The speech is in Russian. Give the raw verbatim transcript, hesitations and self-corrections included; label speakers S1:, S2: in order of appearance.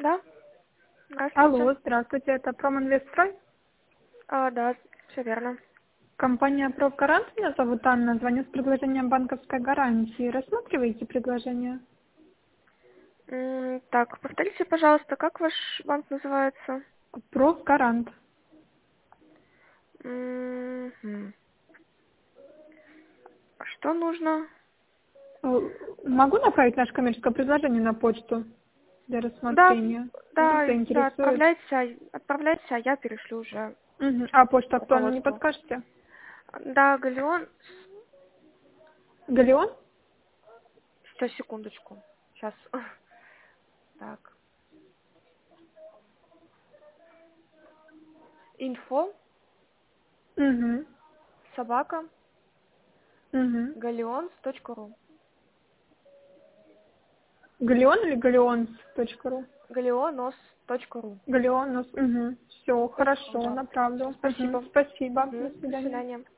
S1: Да, здравствуйте.
S2: Алло, здравствуйте, это Проминвестстрой?
S1: А, да, все верно.
S2: Компания Профгарант, меня зовут Анна, звоню с предложением банковской гарантии. Рассматриваете предложение?
S1: М, Так, повторите, пожалуйста, как ваш банк называется?
S2: Профгарант.
S1: Мгм. Что нужно?
S2: Э, Могу направить наше коммерческое предложение на почту для
S1: Да,
S2: рассмотрения? Вдруг
S1: да, да,
S2: заинтересует.
S1: отправляйте, а- отправляйте, а я перешлю уже
S2: Мгм. А почту актуально не
S1: руководству.
S2: подскажете?
S1: Да, Галеон,
S2: Галеон?
S1: сейчас, секундочку, сейчас. Так, инфо,
S2: Угу.
S1: собака,
S2: Угу.
S1: галеонс точка ру.
S2: Галеон или галеонс.ру?
S1: галеонос точка ру.
S2: Галеонус. Угу. Все,
S1: Точка ру,
S2: хорошо,
S1: да. Всё,
S2: направлю. Угу.
S1: спасибо.
S2: Спасибо. До
S1: Мгм, до
S2: свидания.
S1: свидания.